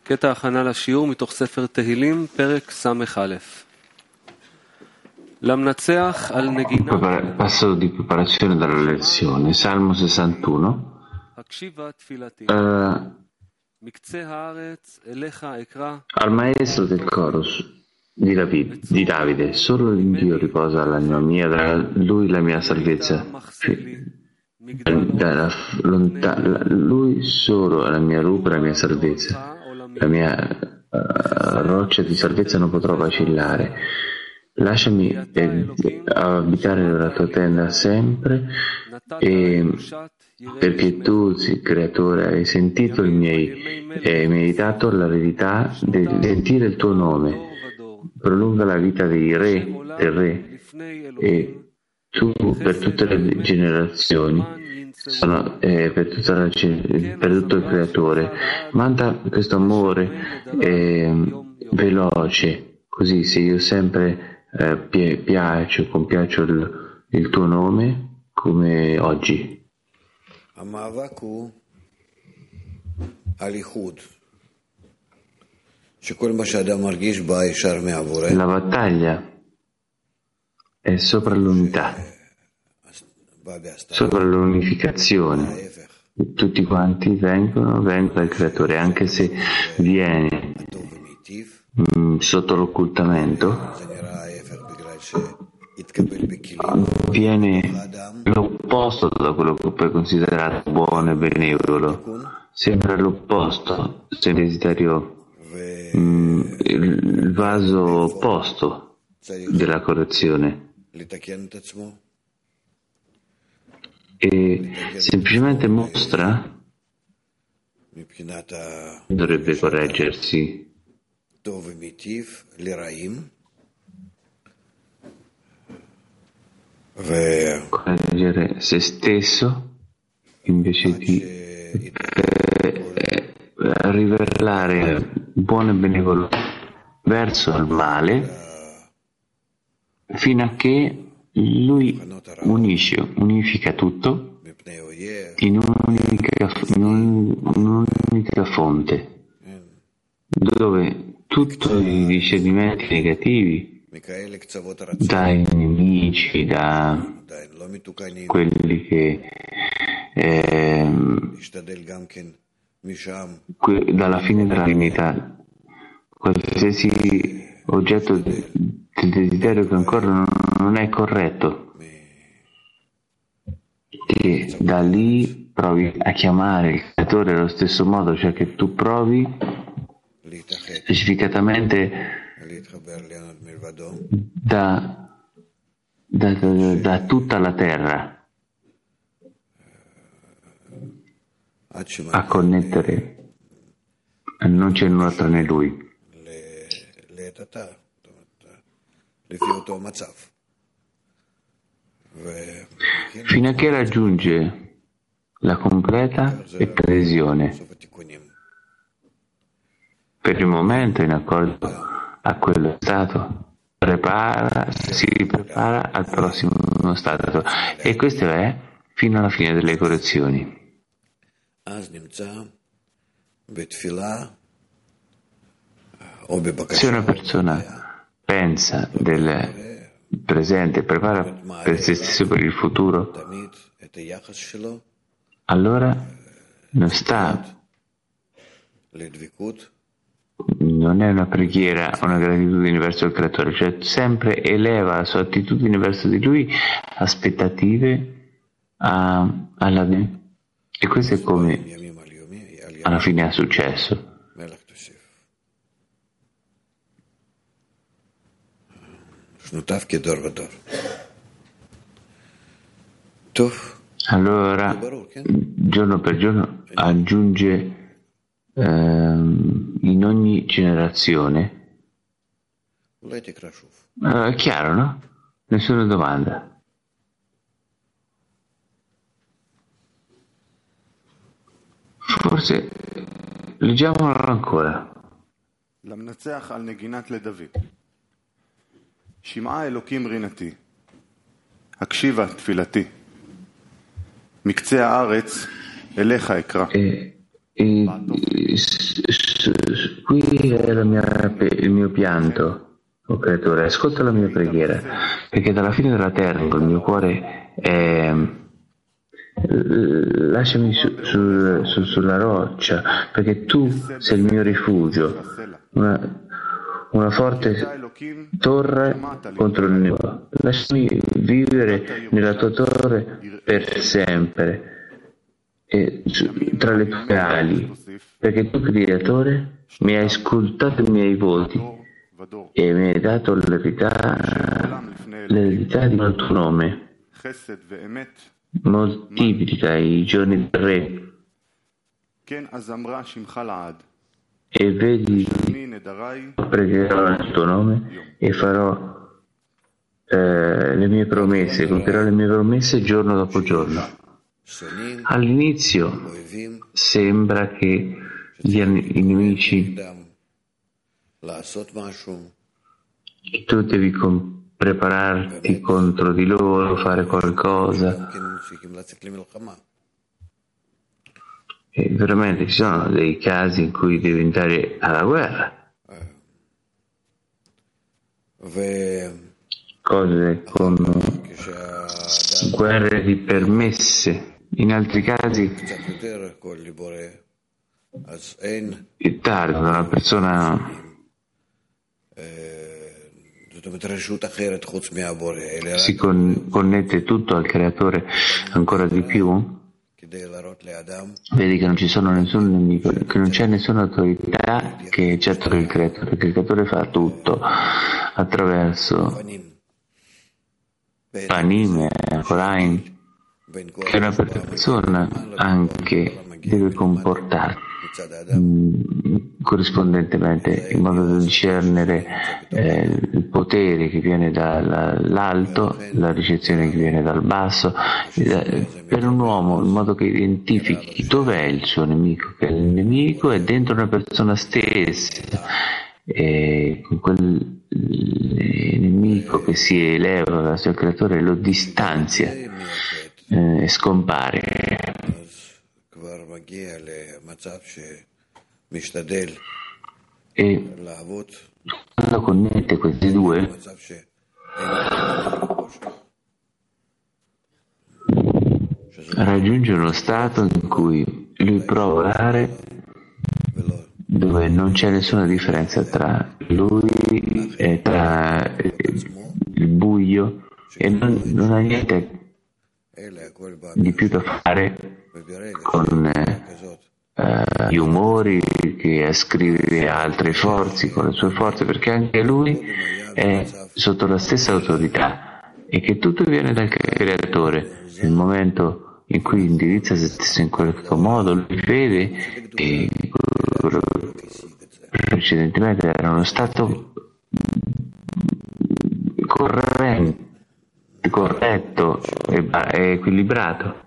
קטע הכנה לשיעור מתוך ספר תהילים, פרק ס"א. למנצח על נגינה. Passo di preparazione dalla lezione, Salmo 61. הקשיבה תפילתי. מקצה הארץ אליך אקרא. Al maestro del chorus di Davide, solo l'Iddio riposa l'anima mia, da lui la mia salvezza. Lui solo è la mia rupa, la mia salvezza. La mia roccia di salvezza non potrò vacillare. Lasciami abitare nella tua tenda sempre, perché tu, creatore, hai sentito hai meditato la verità di sentire il tuo nome. Prolunga la vita del re, e tu per tutte le generazioni, per tutto il creatore. Manda questo amore veloce, così se io sempre compiaccio il tuo nome come oggi. La battaglia è sopra l'unità, sopra l'unificazione. Tutti quanti vengono dal creatore, anche se viene sotto l'occultamento, viene l'opposto da quello che puoi considerare buono e benevolo. Sembra l'opposto, sembra desiderio, il vaso opposto della correzione, e semplicemente mostra dovrebbe correggersi, correggere se stesso invece di rivelare buono e benevolo verso il male, fino a che lui unifica tutto in un'unica fonte, dove tutti i discernimenti negativi dai nemici, da quelli che dalla fine della divinità, qualsiasi oggetto del desiderio che ancora non è corretto, e da lì provi a chiamare il creatore allo stesso modo, cioè che tu provi specificatamente da tutta la terra a connettere, non c'è nulla tranne lui, fino a che raggiunge la completa adesione. Per il momento, in accordo a quello stato, si prepara al prossimo stato, e questo è fino alla fine delle correzioni. Se una persona pensa del presente, prepara per se stesso per il futuro, allora non è una preghiera, una gratitudine verso il creatore, cioè sempre eleva la sua attitudine verso di lui, aspettative e questo è come alla fine ha successo. Allora, giorno per giorno aggiunge in ogni generazione. È chiaro, no? Nessuna domanda. Forse leggiamolo ancora. למנצח על נגינת לדוד. שמעה אלוקים רינתי, הקשיבה תפילתי, מקצה הארץ אליך אקרא. qui è il mio pianto, oh creatore, ascolta la mia preghiera, perché dalla fine della terra col mio cuore lasciami sulla roccia, perché tu sei il mio rifugio, una forte torre contro il nemico. Lasciami vivere nella tua torre per sempre, tra le tue ali, perché tu, creatore, mi hai ascoltato i miei voti e mi hai dato l'eredità del tuo nome. Moltiplica i giorni del re e vedi, pregherò il tuo nome e farò le mie promesse, compierò le mie promesse giorno dopo giorno. All'inizio sembra che gli nemici, tu devi prepararti contro di loro, fare qualcosa. E veramente ci sono dei casi in cui devi andare alla guerra. Cose con guerre di permesse. In altri casi più tardi una persona si connette tutto al creatore ancora di più, vedi che non ci sono nessun nemico, che non c'è nessuna autorità che eccetto il creatore, perché il creatore fa tutto attraverso Panim e Korain, che una persona anche deve comportarsi corrispondentemente in modo da discernere il potere che viene dall'alto, la ricezione che viene dal basso, per un uomo in modo che identifichi dov'è il suo nemico, che il nemico è dentro una persona stessa, e con quel nemico che si eleva verso il creatore lo distanzia e scompare. E quando connette questi due raggiunge uno stato in cui lui prova a lavorare dove non c'è nessuna differenza tra lui e tra il buio, e non ha niente di più da fare con gli umori che ascrive a altre forze, con le sue forze, perché anche lui è sotto la stessa autorità e che tutto viene dal creatore. Nel momento in cui indirizza se stesso in qualche modo, lui vede che precedentemente era uno stato corretto e equilibrato,